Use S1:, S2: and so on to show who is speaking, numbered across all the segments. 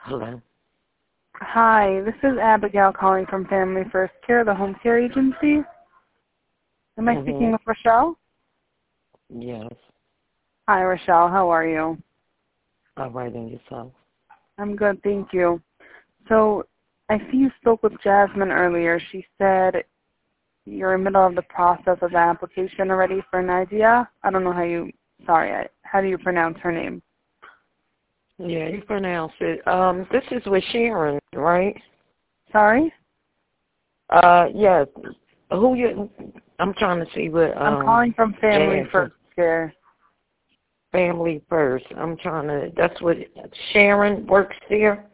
S1: Hello.
S2: Hi, this is Abigail calling from Family First Care, the home care agency. Am I speaking with Rochelle?
S1: Yes.
S2: Hi, Rochelle. How are you?
S1: All right, and yourself?
S2: I'm good, thank you. So I see you spoke with Jasmine earlier. She said you're in the middle of the process of the application already for Nadia. I don't know how do you pronounce her name?
S1: Yeah, you pronounce it. This is with Sharon, right?
S2: Sorry?
S1: Yes. Who you? I'm trying to see what.
S2: I'm calling from Family
S1: Jan
S2: First Care.
S1: Family First. I'm trying to. That's what Sharon works there.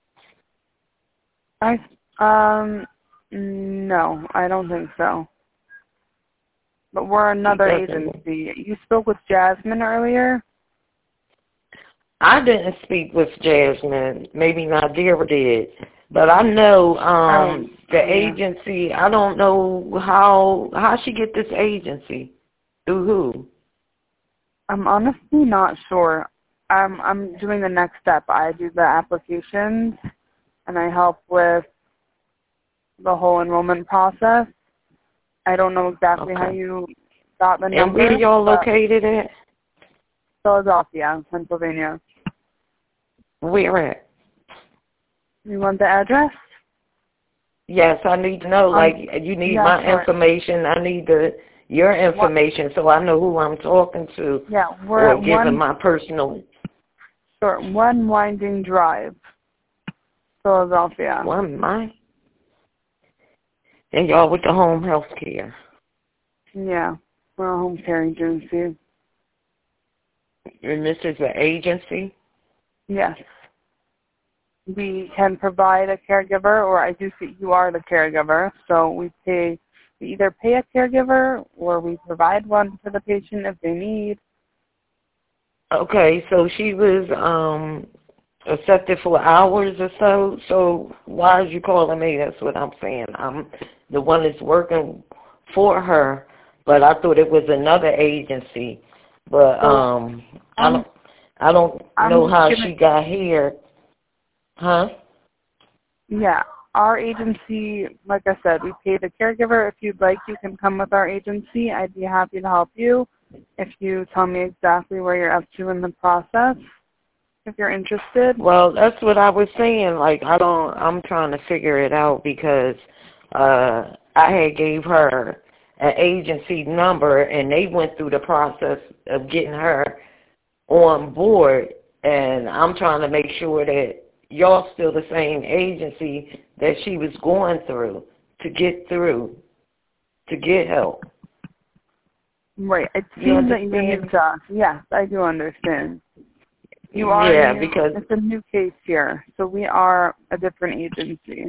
S2: No, I don't think so. But we're another agency. You spoke with Jasmine earlier?
S1: I didn't speak with Jasmine. Maybe Nadia did. But I know the agency. I don't know how she get this agency. Through who?
S2: I'm honestly not sure. I'm doing the next step. I do the applications, and I help with the whole enrollment process. I don't know exactly how you got the number.
S1: And where y'all located at?
S2: Philadelphia, Pennsylvania.
S1: Where at?
S2: You want the address?
S1: Yes, I need to know. Like, you need my information. I need your information so I know who I'm talking to.
S2: Yeah, we're
S1: or giving my personal.
S2: Sure, One Winding Drive, Philadelphia.
S1: And y'all with the home health care.
S2: Yeah, we're a home care agency.
S1: And this is an agency?
S2: Yes. We can provide a caregiver, or I do see you are the caregiver, so we either pay a caregiver or we provide one for the patient if they need.
S1: Okay, so she was accepted for hours or so, so why are you calling me? That's what I'm saying. I'm the one that's working for her, but I thought it was another agency. But I don't know how she got here. Huh?
S2: Yeah, our agency, like I said, we pay the caregiver. If you'd like, you can come with our agency. I'd be happy to help you if you tell me exactly where you're up to in the process, if you're interested.
S1: Well, that's what I was saying. Like, I'm trying to figure it out because I had gave her an agency number and they went through the process of getting her on board, and I'm trying to make sure that y'all still the same agency that she was going through to get help.
S2: Right. It seems that you're new to us. Yes, I do understand. You are new.
S1: Because
S2: it's a new case here, so we are a different agency.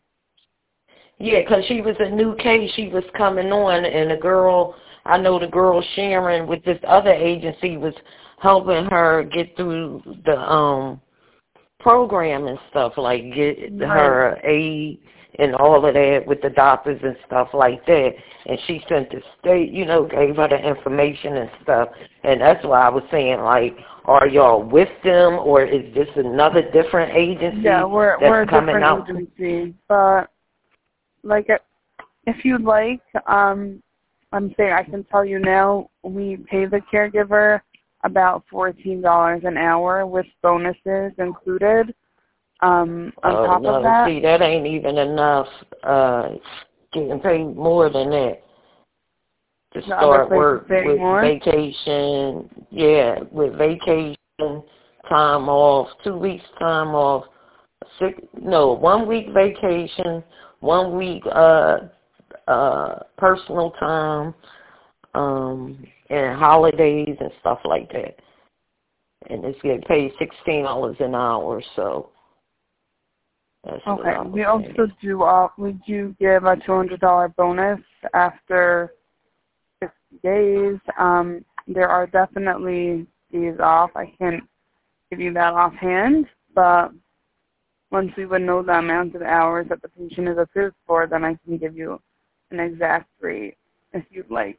S1: Yeah, because she was a new case. She was coming on, and I know the girl Sharon with this other agency was helping her get through the program and stuff, like get her aid and all of that with the doctors and stuff like that. And she sent the state, gave her the information and stuff. And that's why I was saying, like, are y'all with them, or is this another different agency
S2: we're a different agency. But, like, if you'd like, I'm saying I can tell you now, we pay the caregiver about $14 an hour with bonuses included. On top of that,
S1: see, that ain't even enough. Getting paid more than that to start work with vacation. Yeah, with vacation, time off, 2 weeks time off, 1 week vacation, 1 week personal time, and holidays and stuff like that. And it's getting paid $16 an hour, so that's
S2: okay. We also do give a $200 bonus after 60 days. There are definitely days off. I can't give you that offhand, but once we would know the amount of hours that the patient is approved for, then I can give you an exact rate if you'd like.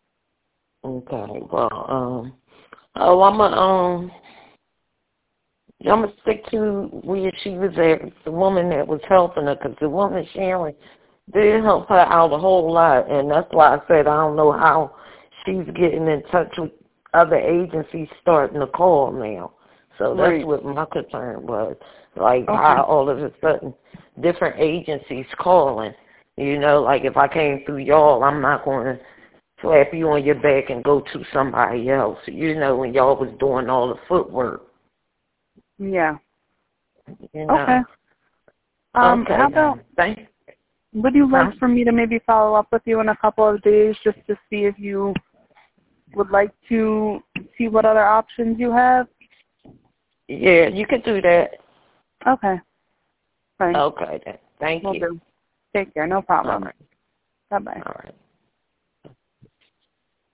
S1: Okay. Well, I'm I'm going to stick to where she was at, the woman that was helping her, because the woman, Sharon, did help her out a whole lot, and that's why I said I don't know how she's getting in touch with other agencies starting to call now. So that's what my concern was, like how all of a sudden different agencies calling. You know, like if I came through y'all, I'm not going to slap you on your back and go to somebody else, you know, when y'all was doing all the footwork.
S2: Yeah.
S1: You know.
S2: Okay. How about, would you like for me to maybe follow up with you in a couple of days just to see if you would like to see what other options you have?
S1: Yeah, you could do that.
S2: Okay. Fine.
S1: Okay, then. Thank you.
S2: Do. Take care. No problem.
S1: All right.
S2: Bye-bye.
S1: All right.